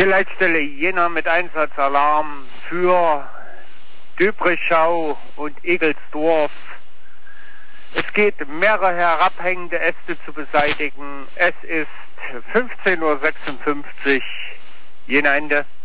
Die Leitstelle Jena mit Einsatzalarm für Döbrischau und Egelsdorf. Es geht, mehrere herabhängende Äste zu beseitigen. Es ist 15:56 Uhr. Jena Ende.